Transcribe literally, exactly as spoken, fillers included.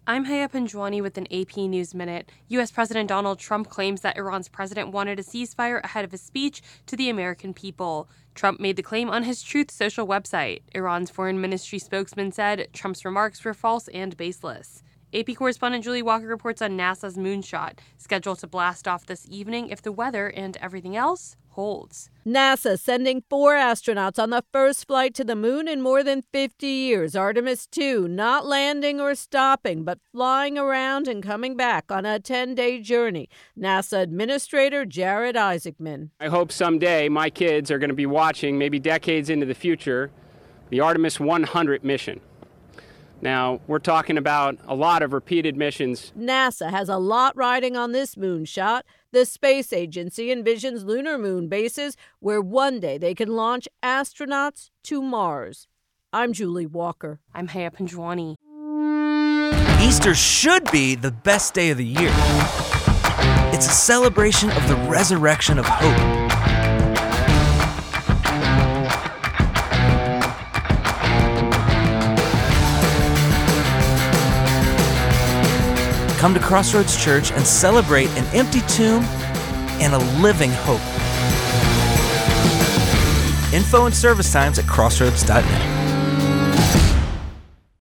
I'm Haya Panjwani with an A P News Minute. U S. President Donald Trump claims that Iran's president wanted a ceasefire ahead of his speech to the American people. Trump made the claim on his Truth Social website. Iran's foreign ministry spokesman said Trump's remarks were false and baseless. A P correspondent Julie Walker reports on NASA's moonshot, scheduled to blast off this evening if the weather and everything else holds. NASA sending four astronauts on the first flight to the moon in more than fifty years. Artemis two not landing or stopping, but flying around and coming back on a ten-day journey. NASA Administrator Jared Isaacman. I hope someday my kids are going to be watching, maybe decades into the future, the Artemis one hundred mission. Now, we're talking about a lot of repeated missions. NASA has a lot riding on this moonshot. The space agency envisions lunar moon bases where one day they can launch astronauts to Mars. I'm Julie Walker. I'm Haya Panjwani. Easter should be the best day of the year. It's a celebration of the resurrection of hope. Come to Crossroads Church and celebrate an empty tomb and a living hope. Info and service times at crossroads dot net.